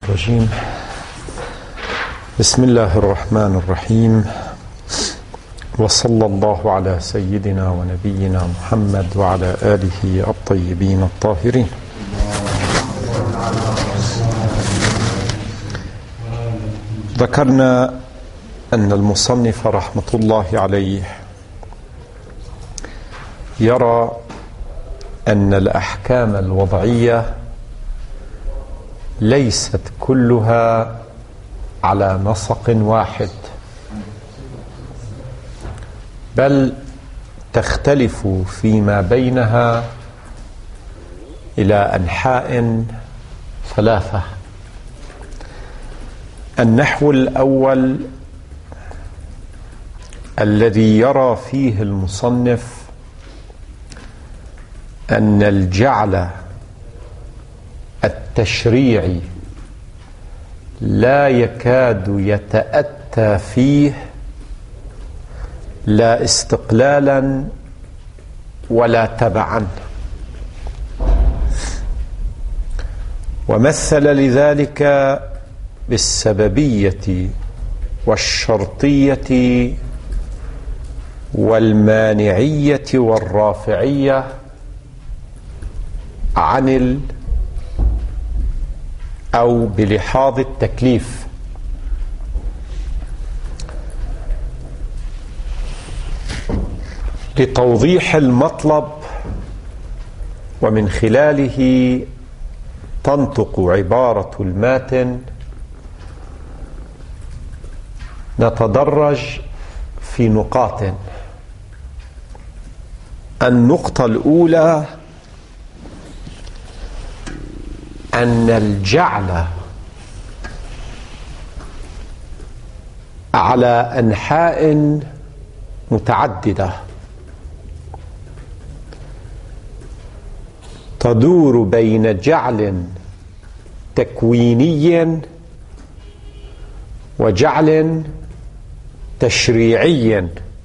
الرجيم. بسم الله الرحمن الرحيم، وصلى الله على سيدنا ونبينا محمد وعلى آله الطيبين الطاهرين. ذكرنا أن المصنف رحمة الله عليه يرى أن الأحكام الوضعية ليست كلها على نسق واحد، بل تختلف فيما بينها إلى أنحاء ثلاثة. النحو الأول الذي يرى فيه المصنف أن الجعل التشريعي لا يكاد يتأتى فيه لا استقلالا ولا تبعا، ومثل لذلك بالسببية والشرطية والمانعية والرافعية عن أو بلحاظ التكليف. لتوضيح المطلب ومن خلاله تنطق عبارة الماتن نتدرج في نقاط. النقطة الأولى أن الجعل على أنحاء متعددة تدور بين جعل تكويني وجعل تشريعي،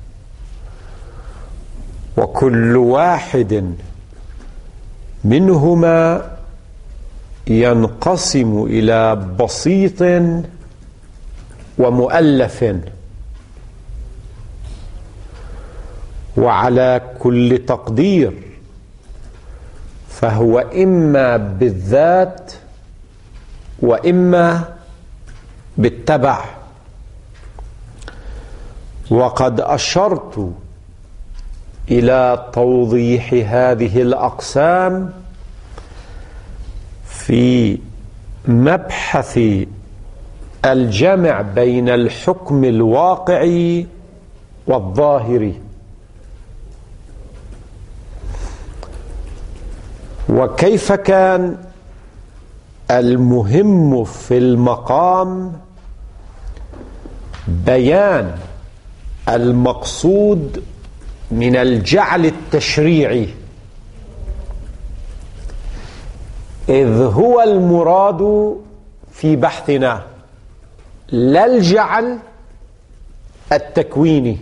وكل واحد منهما ينقسم إلى بسيط ومؤلف، وعلى كل تقدير فهو إما بالذات وإما بالتبع. وقد أشرت إلى توضيح هذه الأقسام في مبحث الجمع بين الحكم الواقعي والظاهري، وكيف كان المهم في المقام بيان المقصود من الجعل التشريعي، إذ هو المراد في بحثنا لا الجعل التكويني.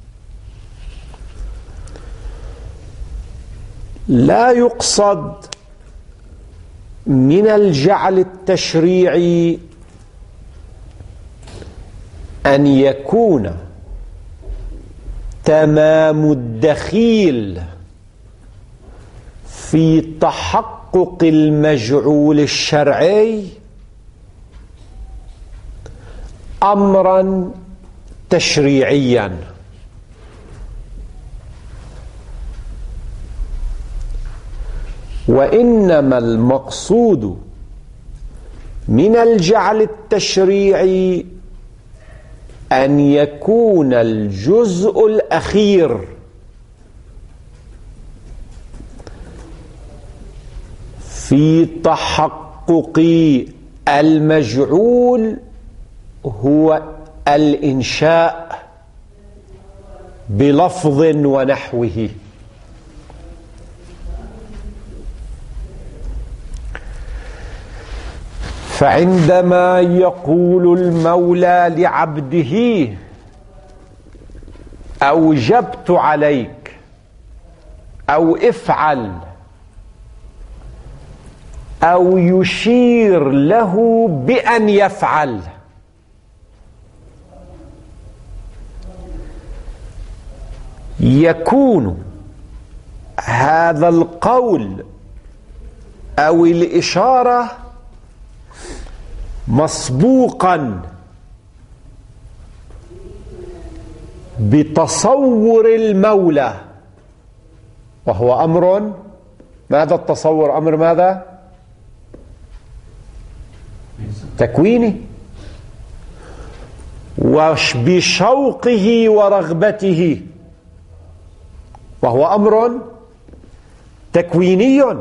لا يقصد من الجعل التشريعي أن يكون تمام الدخيل في تحقق المجعول الشرعي أمرا تشريعيا، وإنما المقصود من الجعل التشريعي أن يكون الجزء الأخير في تحقق المجعول هو الإنشاء بلفظ ونحوه. فعندما يقول المولى لعبده أوجبت عليك أو افعل، أو يشير له بأن يفعل. يكون هذا القول أو الإشارة مسبوقا بتصور المولى، وهو أمر، ماذا التصور؟ أمر ماذا؟ تكويني، وبشوقه ورغبته، وهو أمر تكويني،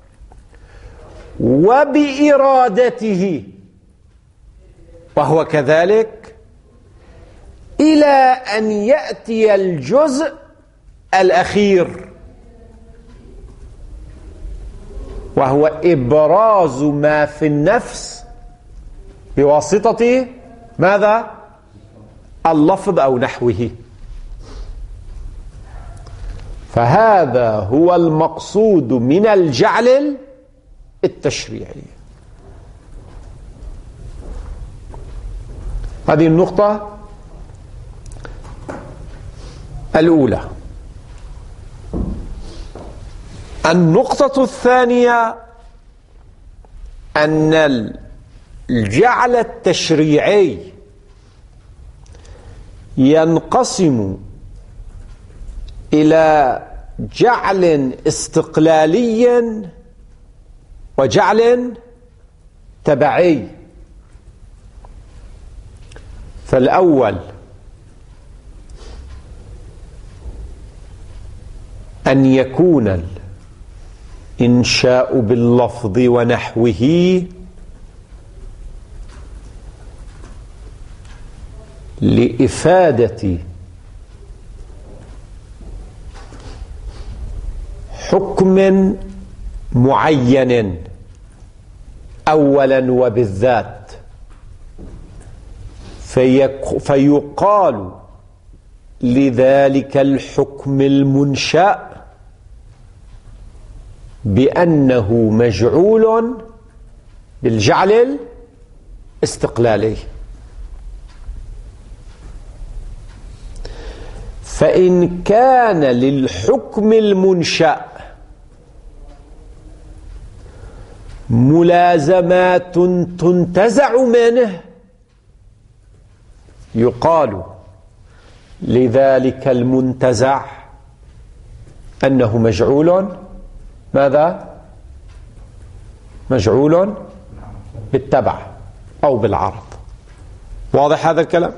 وبإرادته، وهو كذلك، إلى أن يأتي الجزء الأخير، وهو إبراز ما في النفس بواسطة ماذا؟ اللفظ أو نحوه. فهذا هو المقصود من الجعل التشريعي. هذه النقطة الأولى. النقطة الثانية أن الجعل التشريعي ينقسم إلى جعل استقلالي وجعل تبعي. فالأول أن يكون الإنشاء باللفظ ونحوه لإفادة حكم معين أولا وبالذات، فيقال لذلك الحكم المنشأ بأنه مجعول بالجعل الاستقلالي. فإن كان للحكم المنشأ ملازمات تنتزع منه، يقال لذلك المنتزع أنه مجعول ماذا؟ مجعول بالتبع أو بالعرض. واضح هذا الكلام؟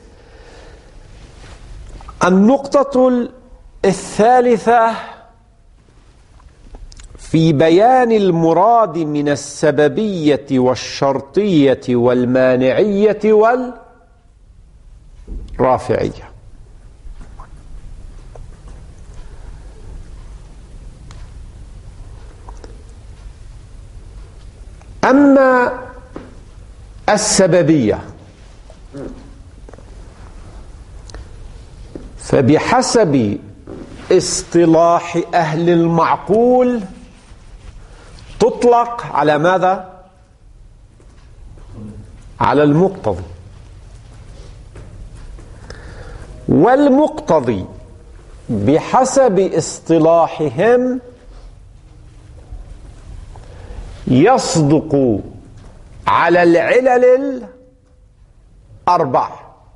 النقطة الثالثة في بيان المراد من السببية والشرطية والمانعية والرافعية. أما السببية فبحسب اصطلاح أهل المعقول تطلق على ماذا؟ على المقتضي. والمقتضي بحسب اصطلاحهم يصدق على العلل الأربع: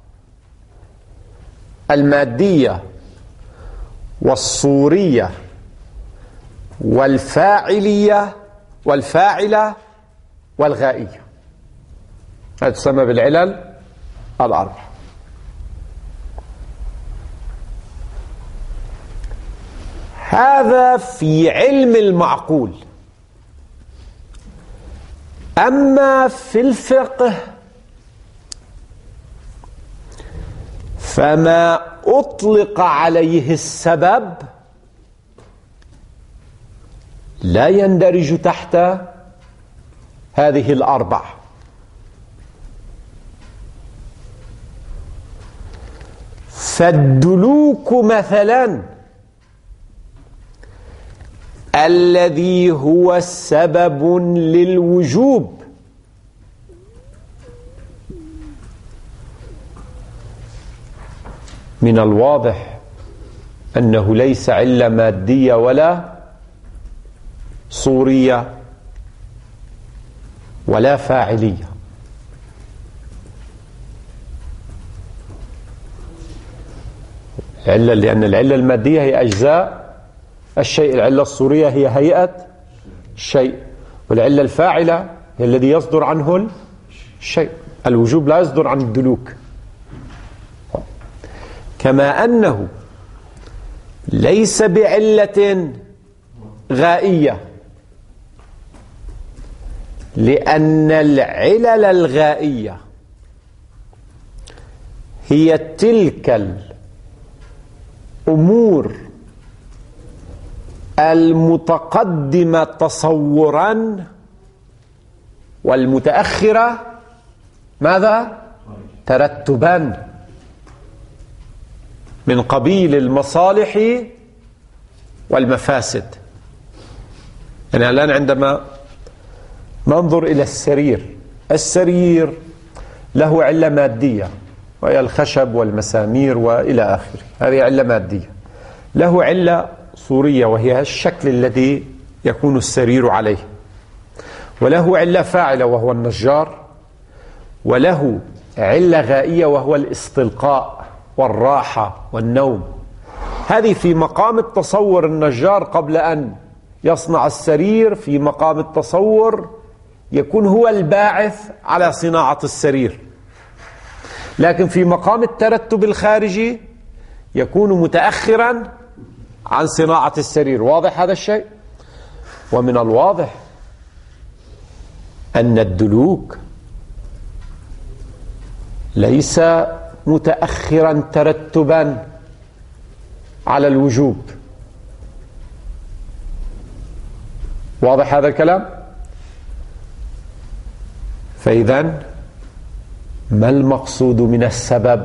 المادية والصورية والفاعلية والفاعلة والغائية. هذا تسمى بالعلل الأربع. هذا في علم المعقول. أما في الفقه فما أطلق عليه السبب لا يندرج تحت هذه الأربع. فالدلوك مثلا الذي هو سبب للوجوب. من الواضح أنه ليس علة مادية ولا صورية ولا فاعلية. علة لأن العلة المادية هي أجزاء الشيء، العلة الصورية هي هيئة الشيء، والعلة الفاعلة هي الذي يصدر عنه الشيء. الوجوب لا يصدر عن الدلوك. كما أنه ليس بعلة غائية، لأن العلل الغائية هي تلك الأمور المتقدمة تصورا والمتأخرة ماذا؟ ترتبا، من قبيل المصالح والمفاسد. يعني الآن عندما ننظر إلى السرير له علة مادية وهي الخشب والمسامير وإلى آخره، هذه علة مادية. له علة صورية وهي الشكل الذي يكون السرير عليه، وله علة فاعلة وهو النجار، وله علة غائية وهو الاستلقاء والراحة والنوم. هذه في مقام التصور النجار قبل أن يصنع السرير، في مقام التصور يكون هو الباعث على صناعة السرير، لكن في مقام الترتب الخارجي يكون متأخرا عن صناعة السرير. واضح هذا الشيء؟ ومن الواضح أن الدلوك ليس متأخرا ترتبا على الوجوب. واضح هذا الكلام؟ فإذن ما المقصود من السبب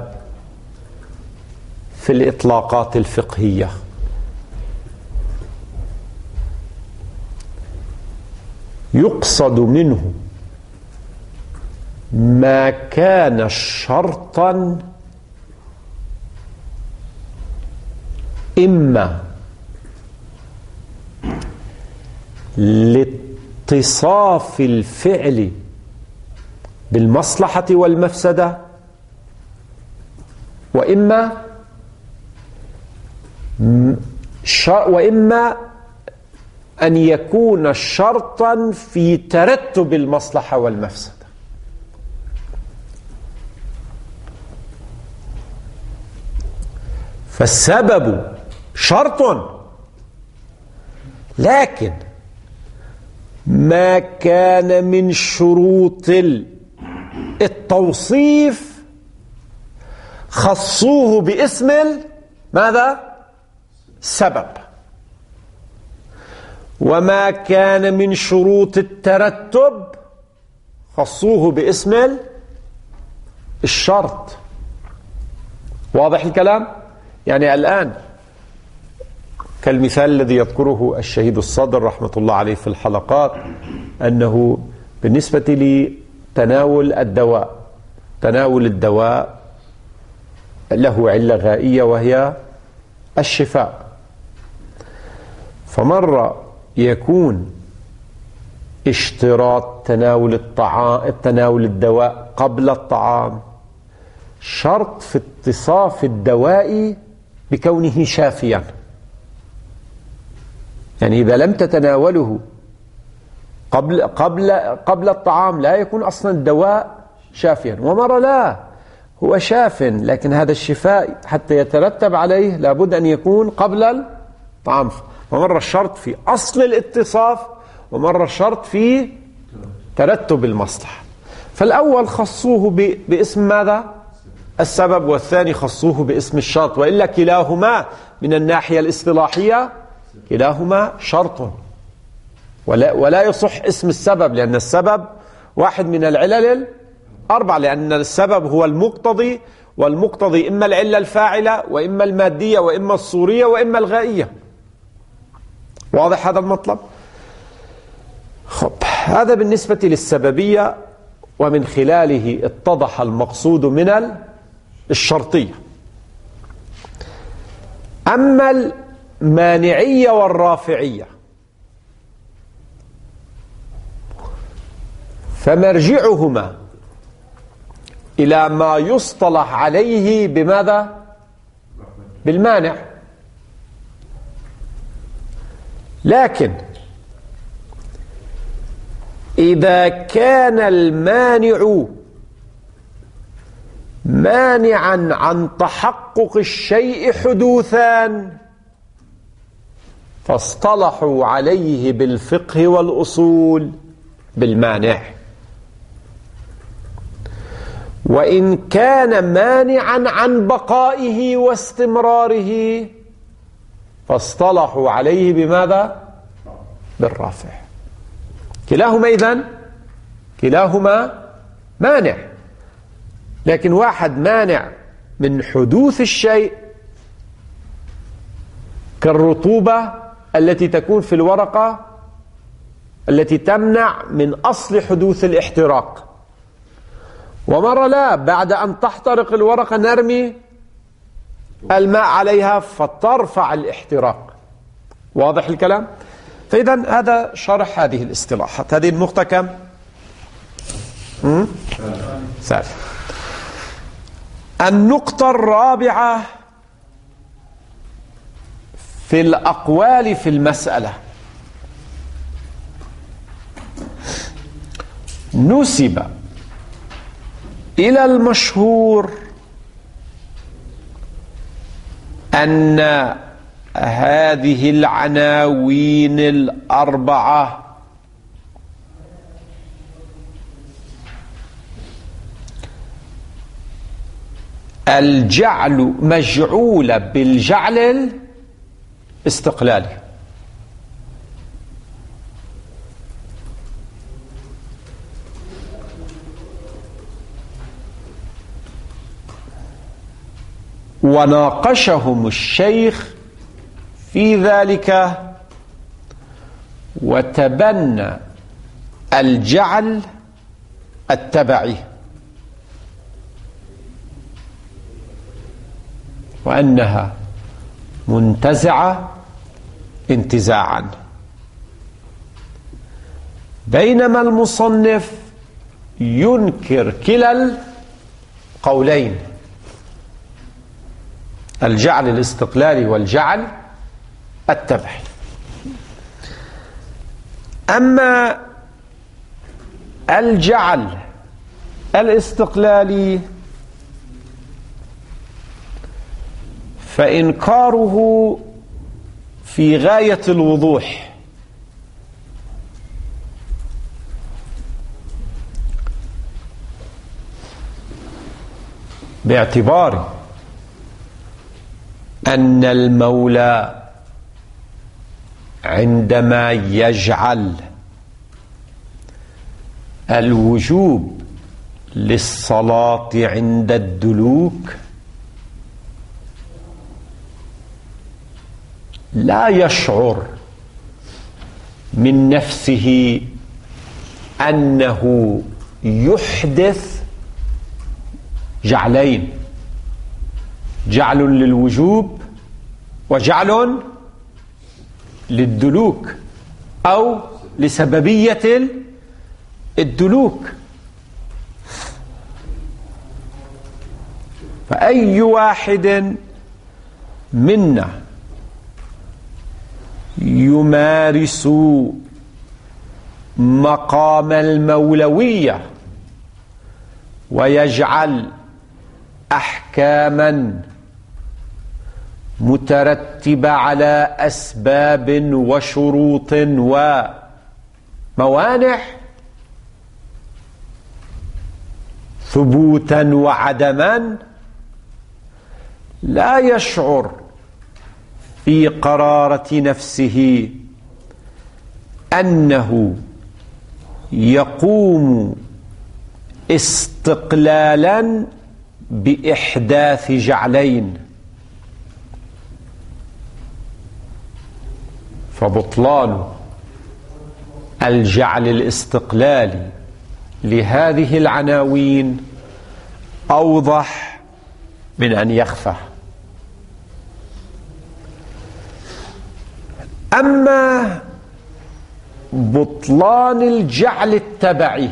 في الإطلاقات الفقهية؟ يقصد منه ما كان شرطا إما لاتصاف الفعل بالمصلحة والمفسدة، وإما أن يكون شرطا في ترتب المصلحة والمفسدة. فالسبب شرط، لكن ما كان من شروط التوصيف خصوه باسم ماذا؟ سبب. وما كان من شروط الترتب خصوه باسم الشرط. واضح الكلام؟ يعني الآن كالمثال الذي يذكره الشهيد الصدر رحمة الله عليه في الحلقات، أنه بالنسبة لتناول الدواء، تناول الدواء له علة غائية وهي الشفاء. فمرة يكون اشتراط تناول الدواء قبل الطعام شرط في اتصاف الدواء بكونه شافيا، يعني إذا لم تتناوله قبل الطعام لا يكون أصلا الدواء شافيا. ومرة لا، هو شاف لكن هذا الشفاء حتى يترتب عليه لابد أن يكون قبل الطعام. ومرة الشرط في أصل الاتصاف، ومرة الشرط في ترتب المصلحة. فالأول خصوه باسم ماذا؟ السبب، والثاني خصوه باسم الشرط. وإلا كلاهما من الناحية الاصطلاحية كلاهما شرط، ولا يصح اسم السبب، لأن السبب واحد من العلل الأربع، لأن السبب هو المقتضي، والمقتضي إما العلة الفاعلة وإما المادية وإما الصورية وإما الغائية. واضح هذا المطلب؟ خب، هذا بالنسبة للسببية، ومن خلاله اتضح المقصود من الشرطية. أما المانعية والرافعية فمرجعهما إلى ما يصطلح عليه بماذا؟ بالمانع. لكن إذا كان المانع مانعا عن تحقق الشيء حدوثا فاصطلحوا عليه بالفقه والأصول بالمانع. وإن كان مانعا عن بقائه واستمراره فاصطلحوا عليه بماذا؟ بالرافع. كلاهما إذن كلاهما مانع، لكن واحد مانع من حدوث الشيء كالرطوبة التي تكون في الورقة التي تمنع من أصل حدوث الاحتراق، ومرة لا، بعد أن تحترق الورقة نرمي الماء عليها فترفع الاحتراق. واضح الكلام؟ فإذا هذا شرح هذه الاصطلاحات. هذه النقطة كم؟ ثالث. النقطة الرابعة في الأقوال في المسألة. نسب إلى المشهور أن هذه العناوين الأربعة الجعل مجعولة بالجعل الاستقلالي، وناقشهم الشيخ في ذلك وتبنى الجعل التبعي، وأنها منتزعة انتزاعا، بينما المصنف ينكر كلا القولين، الجعل الاستقلالي والجعل التبعي. أما الجعل الاستقلالي فإنكاره في غاية الوضوح، باعتبار أن المولى عندما يجعل الوجوب للصلاة عند الدلوك لا يشعر من نفسه أنه يحدث جعلين، جعل للوجوب وجعل للدلوك أو لسببية الدلوك. فأي واحد منا يمارس مقام المولوية ويجعل أحكاما مترتبة على أسباب وشروط وموانع ثبوتا وعدما، لا يشعر في قرارة نفسه أنه يقوم استقلالا بإحداث جعلين. فبطلان الجعل الاستقلالي لهذه العناوين أوضح من أن يخفى. أما بطلان الجعل التبعي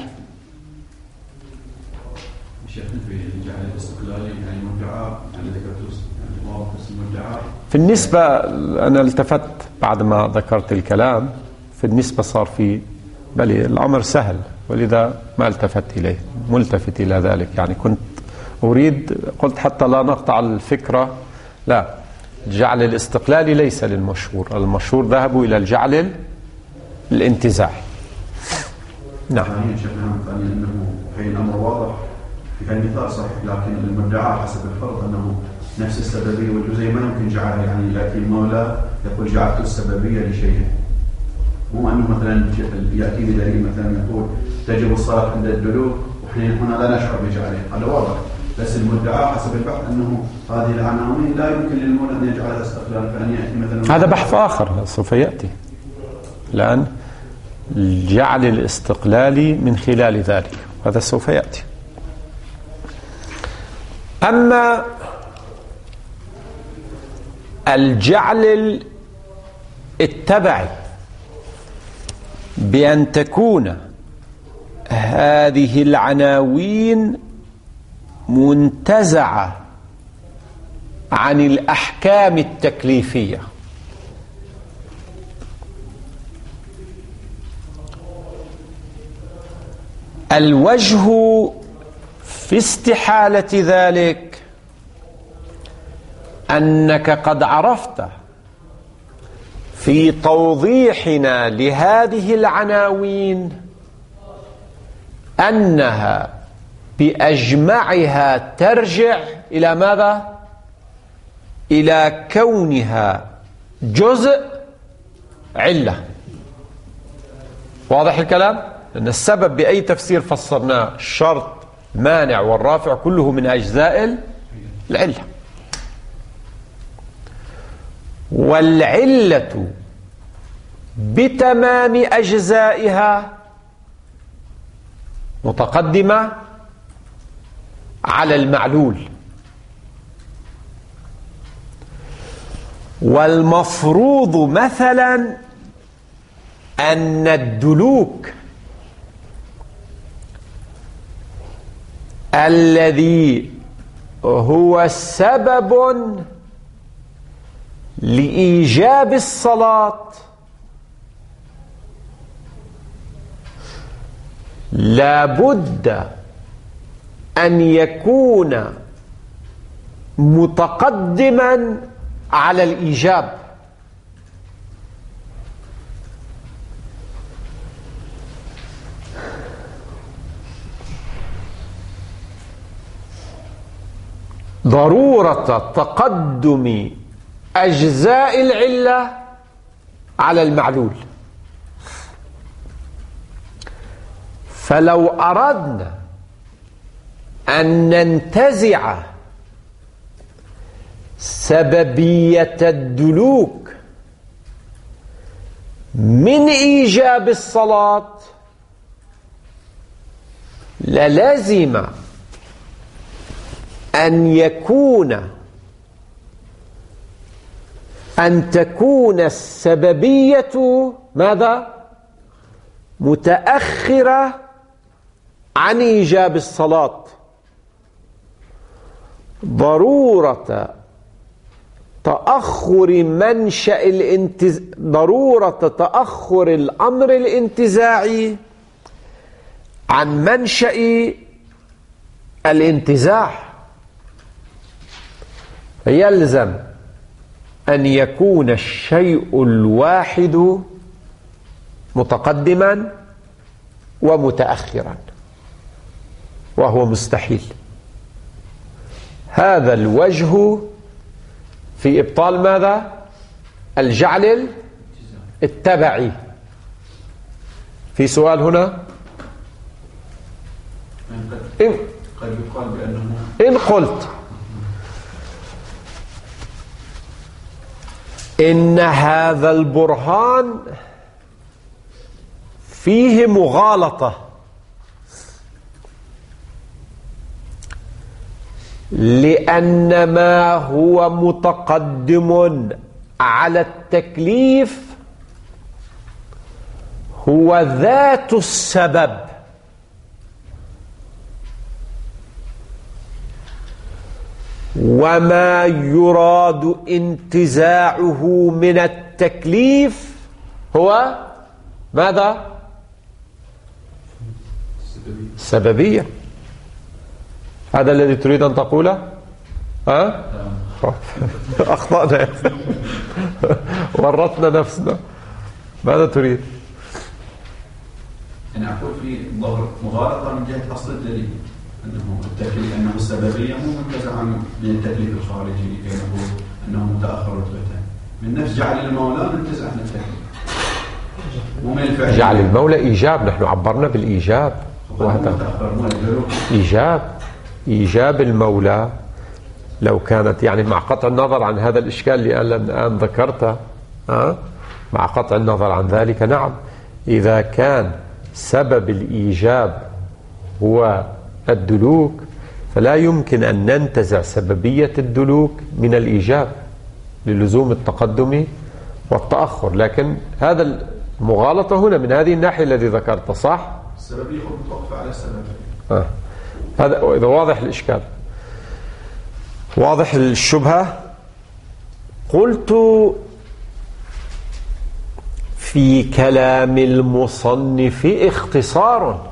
في النسبة، أنا التفت بعد ما ذكرت الكلام، في النسبة صار في بل الأمر سهل، ولذا ما التفت إليه، ملتفت إلى ذلك. يعني كنت أريد، قلت حتى لا نقطع الفكرة، لا، الجعل الاستقلالي ليس للمشهور، المشهور ذهبوا إلى الجعل الانتزاعي. نعم. أنه حين الأمر واضح في المثال صحيح، لكن المدعى حسب الفرض أنه نفس السببية والجزئية ما يمكن جعلها، يعني يأتي المولى يقول جعلت السببية لشيء، مو أنه مثلا يأتي بدليل مثلا يقول تجب الصلاة عند الدلوك وحين هنا لا نشعر بجعله، هذا واضح. بس المدعى حسب البحث أنه هذه العناوين لا يمكن للمولى أن يجعلها استقلال، فأن يأتي مثلا، هذا بحث آخر سوف يأتي الآن، الجعل الاستقلالي من خلال ذلك، هذا سوف يأتي. أما الجعل التبعي بأن تكون هذه العناوين منتزعة عن الأحكام التكليفية، الوجه في استحالة ذلك أنك قد عرفت في توضيحنا لهذه العناوين أنها بأجمعها ترجع إلى ماذا؟ إلى كونها جزء علة. واضح الكلام؟ لأن السبب بأي تفسير فسرناه، الشرط، المانع والرافع، كله من أجزاء العلة، والعلة بتمام أجزائها متقدمة على المعلول، والمفروض مثلا أن الدلوك الذي هو سبب لإيجاب الصلاة لابد أن يكون متقدما على الإيجاب، ضرورة تقدم أجزاء العلة على المعلول. فلو أردنا أن ننتزع سببية الدلوك من إيجاب الصلاة للازم أن تكون السببية ماذا؟ متأخرة عن إيجاب الصلاة، ضرورة تأخر تأخر الأمر الانتزاعي عن منشأ الانتزاع، فيلزم أن يكون الشيء الواحد متقدما ومتأخرا، وهو مستحيل. هذا الوجه في إبطال ماذا؟ الجعل التبعي. في سؤال هنا؟ قد يقال بأنه إن قلت إن هذا البرهان فيه مغالطة، لأن ما هو متقدم على التكليف هو ذات السبب، وما يراد انتزاعه من التكليف هو ماذا؟ السببية. هذا الذي تريد أن تقوله؟ ها؟ أخطأنا ورطنا نفسنا. ماذا تريد؟ أنا أقول في مغالطة من جهة أصل الدليل، أنه التكليف أنه السببية مو منتزع من التكليف الخارجي، أنه متأخر رتبة من نفس جعل المولى منتزع من التكليف، مو من الفعل. جعل المولى إيجاب، نحن عبرنا بالإيجاب، وهذا إيجاب المولى. لو كانت يعني مع قطع النظر عن هذا الإشكال اللي الآن ذكرته، مع قطع النظر عن ذلك، نعم، إذا كان سبب الإيجاب هو الدلوك فلا يمكن أن ننتزع سببية الدلوك من الإيجاب للزوم التقدم والتأخر. لكن هذا المغالطة هنا من هذه الناحية الذي ذكرت، صح؟ السببية متوقفة على السبب. هذا إذا واضح الإشكال، واضح الشبهة. قلت في كلام المصنف اختصار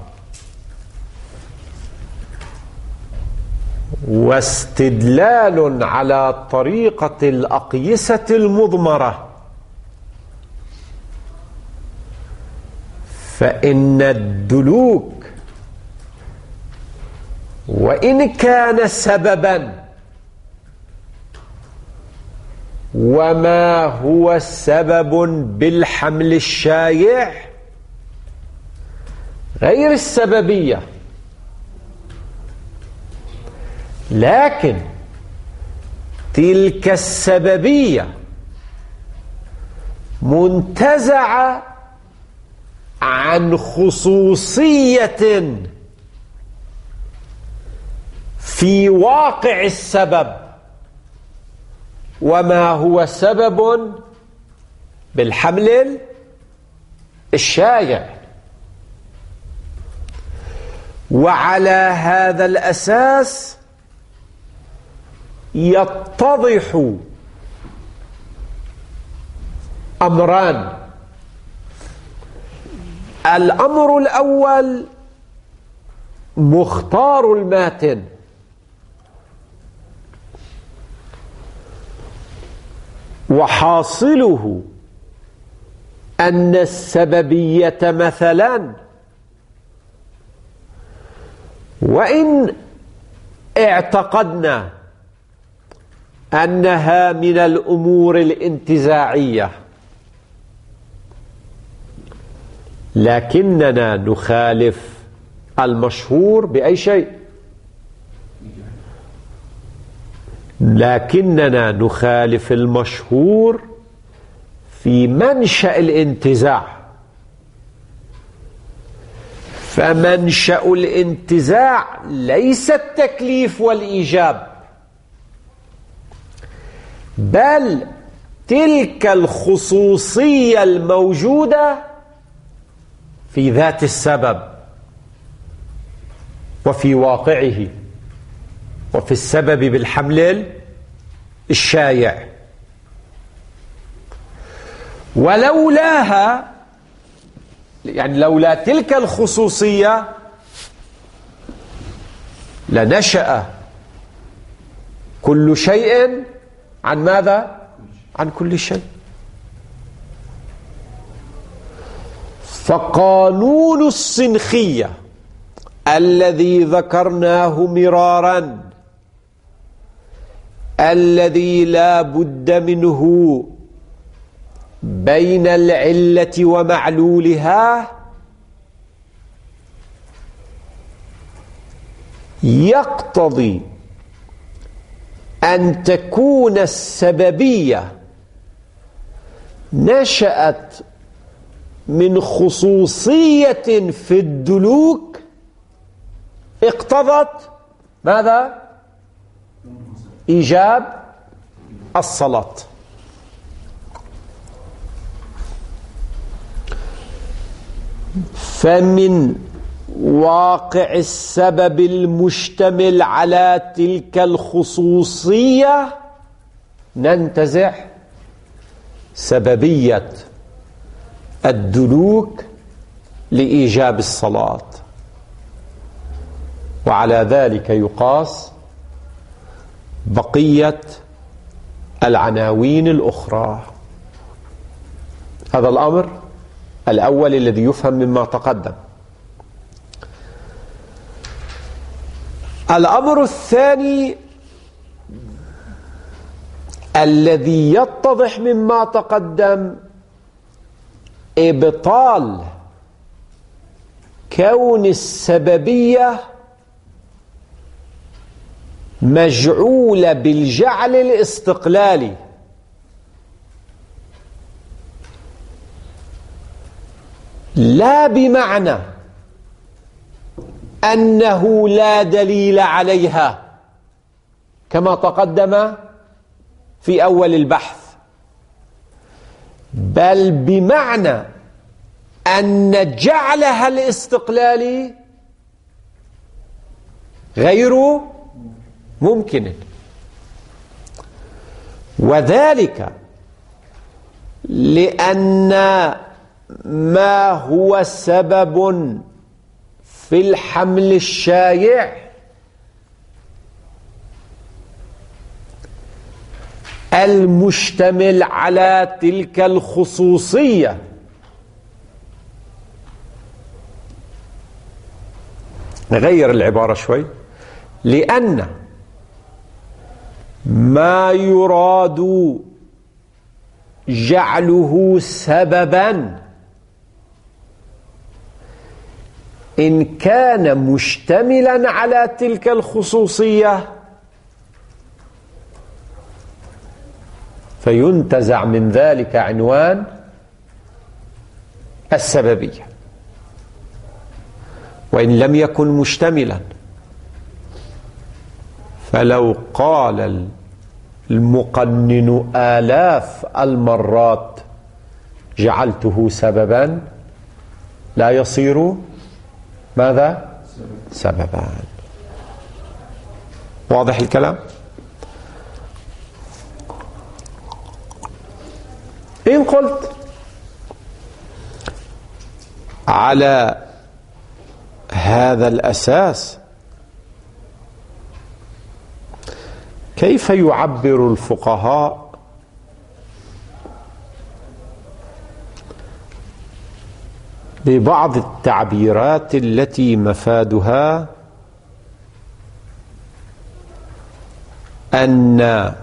واستدلال على طريقة الأقيسة المضمرة، فإن الدلوك وإن كان سببا، وما هو سبب بالحمل الشايع غير السببية، لكن تلك السببية منتزعة عن خصوصية في واقع السبب، وما هو سبب بالحمل الشايع. وعلى هذا الأساس يتضح أمران. الأمر الأول مختار الماتن، وحاصله أن السببية مثلا وإن اعتقدنا أنها من الأمور الانتزاعية، لكننا نخالف المشهور بأي شيء، لكننا نخالف المشهور في منشأ الانتزاع. فمنشأ الانتزاع ليس التكليف والإيجاب، بل تلك الخصوصية الموجودة في ذات السبب وفي واقعه وفي السبب بالحمل الشايع. ولولاها، يعني لولا تلك الخصوصية لنشأ كل شيء عن ماذا؟ عن كل شيء. فقانون السنخية الذي ذكرناه مرارا، الذي لا بد منه بين العلة ومعلولها، نشأت من خصوصية في الدلوك اقتضت ماذا؟ إيجاب الصلاة. فمن واقع السبب المشتمل على تلك الخصوصية ننتزع سببية الدلوك لإيجاب الصلاة، وعلى ذلك يقاس بقية العناوين الأخرى. هذا الأمر الأول الذي يفهم مما تقدم. الأمر الثاني الذي يتضح مما تقدم إبطال كون السببية مجعولة بالجعل الاستقلالي، لا بمعنى أنه لا دليل عليها كما تقدم في أول البحث، بل بمعنى أن جعلها الاستقلالي غير ممكن، وذلك لأن ما هو سبب في الحمل الشائع المشتمل على تلك الخصوصية نغير العبارة شوي، لأن ما يراد جعله سببا إن كان مشتملا على تلك الخصوصية فينتزع من ذلك عنوان السببية، وإن لم يكن مشتملا فلو قال المقنن آلاف المرات جعلته سببا لا يصير ماذا؟ سببا. واضح الكلام؟ إن قلت على هذا الأساس كيف يعبر الفقهاء ببعض التعبيرات التي مفادها أن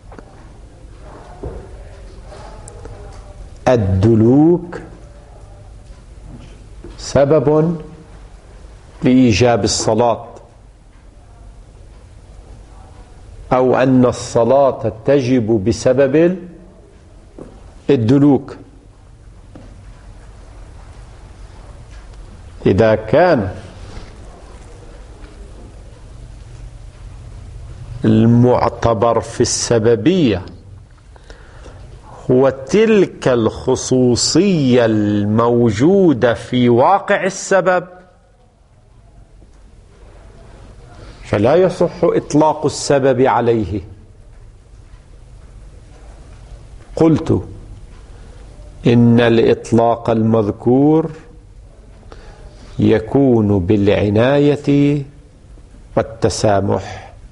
الدلوك سبب لإيجاب الصلاة، أو أن الصلاة تجب بسبب الدلوك؟ إذا كان المعتبر في السببية هو تلك الخصوصية الموجودة في واقع السبب فلا يصح إطلاق السبب عليه. قلت إن الإطلاق المذكور يكون بالعناية والتسامح.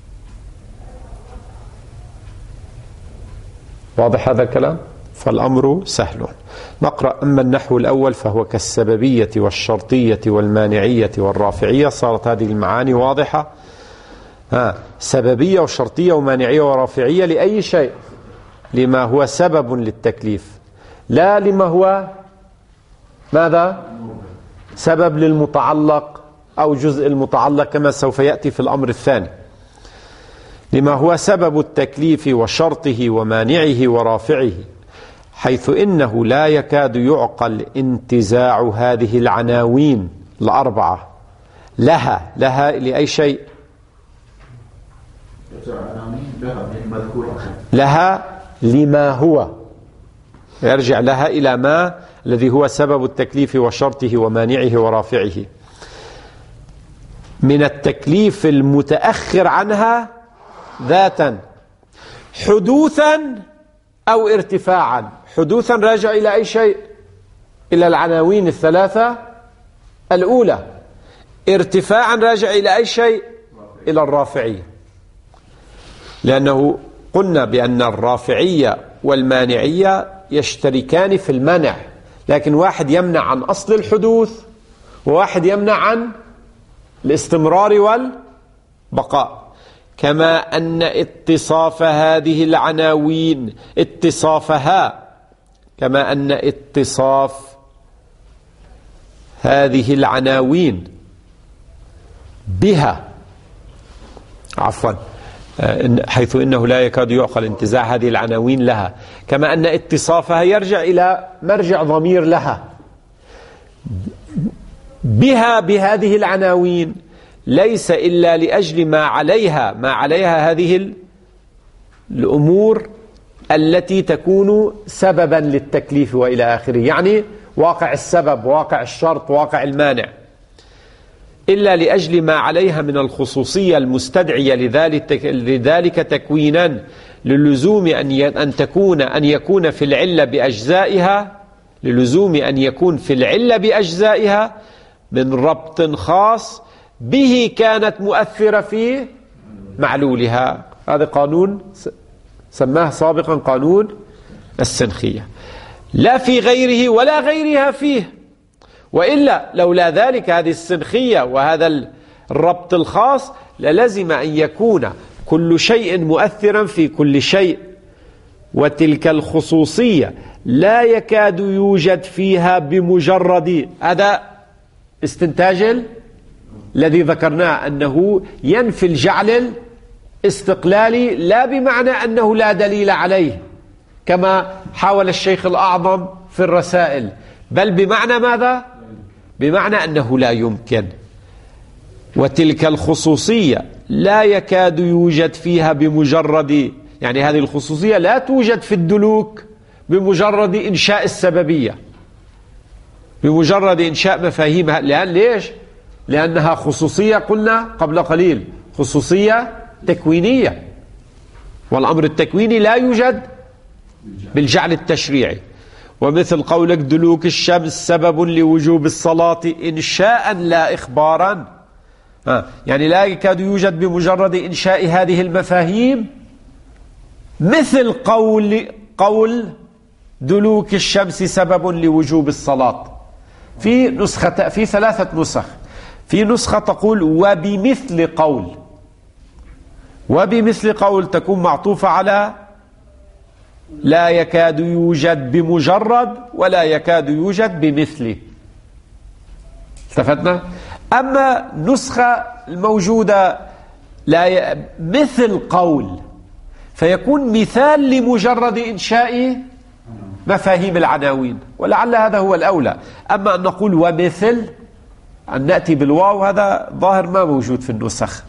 واضح هذا الكلام؟ فالأمر سهل. نقرأ. أما النحو الأول فهو كالسببية والشرطية والمانعية والرافعية. صارت هذه المعاني واضحة. سببية وشرطية ومانعية ورافعية لأي شيء؟ لما هو سبب للتكليف، لا لما هو ماذا؟ سبب للمتعلق أو جزء المتعلق كما سوف يأتي في الأمر الثاني. لما هو سبب التكليف وشرطه ومانعه ورافعه، حيث إنه لا يكاد يعقل انتزاع هذه العناوين الأربعة لها لأي شيء؟ لها لما هو، يرجع لها إلى ما الذي هو سبب التكليف وشرطه ومانعه ورافعه، من التكليف المتأخر عنها ذاتا حدوثا أو ارتفاعا. حدوثا راجع إلى أي شيء؟ إلى العناوين الثلاثة الأولى. ارتفاعا راجع إلى أي شيء؟ إلى الرافعية، لأنه قلنا بأن الرافعية والمانعية يشتركان في المنع، لكن واحد يمنع عن أصل الحدوث وواحد يمنع عن الاستمرار والبقاء. كما أن اتصاف هذه العناوين كما أن اتصاف هذه العناوين بها حيث إنه لا يكاد يعقل انتزاع هذه العناوين لها، كما أن اتصافها يرجع إلى مرجع ضمير لها بها بهذه العناوين، ليس إلا لأجل ما عليها هذه الأمور التي تكون سببا للتكليف وإلى آخره، يعني واقع السبب، واقع الشرط، واقع المانع، إلا لأجل ما عليها من الخصوصية المستدعية لذلك تكوينا، للزوم أن يكون في العلة بأجزائها، للزوم أن يكون في العلة بأجزائها من ربط خاص به كانت مؤثرة في معلولها. هذا قانون سماه سابقا قانون السنخية، لا في غيره ولا غيرها فيه، وإلا لولا ذلك هذه السنخية وهذا الربط الخاص للزم أن يكون كل شيء مؤثرا في كل شيء، وتلك الخصوصية لا يكاد يوجد فيها بمجرد هذا استنتاج الذي ذكرناه أنه ينفي الجعل الاستقلالي، لا بمعنى أنه لا دليل عليه كما حاول الشيخ الأعظم في الرسائل، بل بمعنى ماذا؟ بمعنى أنه لا يمكن. وتلك الخصوصية لا يكاد يوجد فيها بمجرد، يعني هذه الخصوصية لا توجد في الدلوك بمجرد إنشاء السببية، بمجرد إنشاء مفاهيمها. ليش؟ لأنها خصوصية قلنا قبل قليل خصوصية تكوينية، والأمر التكويني لا يوجد بالجعل التشريعي. ومثل قولك دلوك الشمس سبب لوجوب الصلاة إنشاء لا إخبارا، يعني لا يكاد يوجد بمجرد إنشاء هذه المفاهيم مثل قول دلوك الشمس سبب لوجوب الصلاة. في ثلاثة نسخ، في نسخة تقول وبمثل قول، وبمثل قول تكون معطوفة على لا يكاد يوجد بمجرد ولا يكاد يوجد بمثله. استفدنا؟ أما نسخة الموجودة مثل قول فيكون مثال لمجرد إنشاء مفاهيم العناوين، ولعل هذا هو الأولى. أما أن نقول ومثل، أن نأتي بالواو، هذا ظاهر ما موجود في النسخ.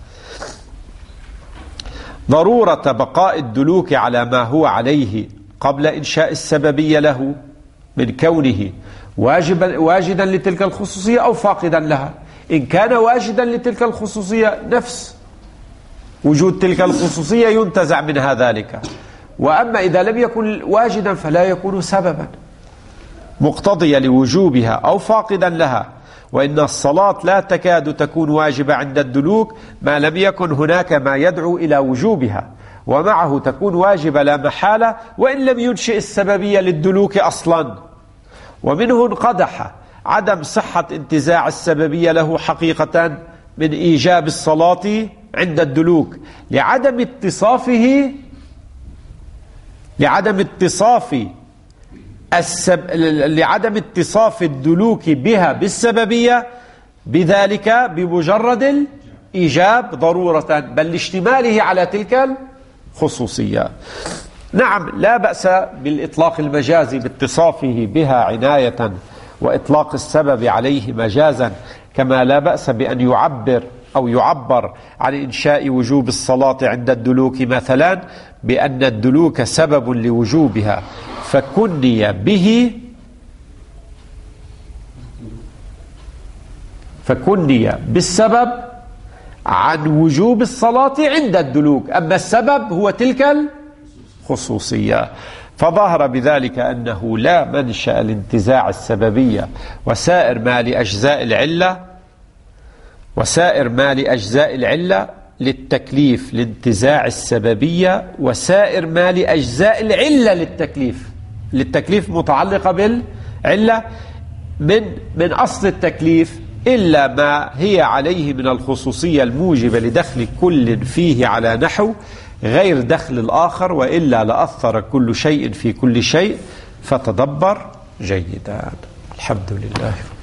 ضرورة بقاء الدلوك على ما هو عليه قبل إنشاء السببية له من كونه واجدا لتلك الخصوصية أو فاقدا لها. إن كان واجدا لتلك الخصوصية نفس وجود تلك الخصوصية ينتزع منها ذلك، وأما إذا لم يكن واجدا فلا يكون سببا مقتضيا لوجوبها أو فاقدا لها. وإن الصلاة لا تكاد تكون واجبة عند الدلوك ما لم يكن هناك ما يدعو إلى وجوبها، ومعه تكون واجبة لا محالة وإن لم ينشئ السببية للدلوك أصلا. ومنه انقدح عدم صحة انتزاع السببية له حقيقة من إيجاب الصلاة عند الدلوك لعدم اتصاف الدلوك بها بالسببية بذلك بمجرد الإيجاب ضرورة، بل لاشتماله على تلك الخصوصية. نعم لا بأس بالإطلاق المجازي باتصافه بها عناية وإطلاق السبب عليه مجازا، كما لا بأس بأن يعبر عن إنشاء وجوب الصلاة عند الدلوك مثلا بأن الدلوك سبب لوجوبها فكني بالسبب عن وجوب الصلاة عند الدلوك، أما السبب هو تلك الخصوصية. فظهر بذلك أنه لا منشأ لانتزاع السببية وسائر ما لأجزاء العلة للتكليف لانتزاع السببية، وسائر ما لأجزاء العلة للتكليف متعلقة بالعلة من أصل التكليف، إلا ما هي عليه من الخصوصية الموجبة لدخل كل فيه على نحو غير دخل الآخر، وإلا لأثر كل شيء في كل شيء. فتدبر جيدا. الحمد لله.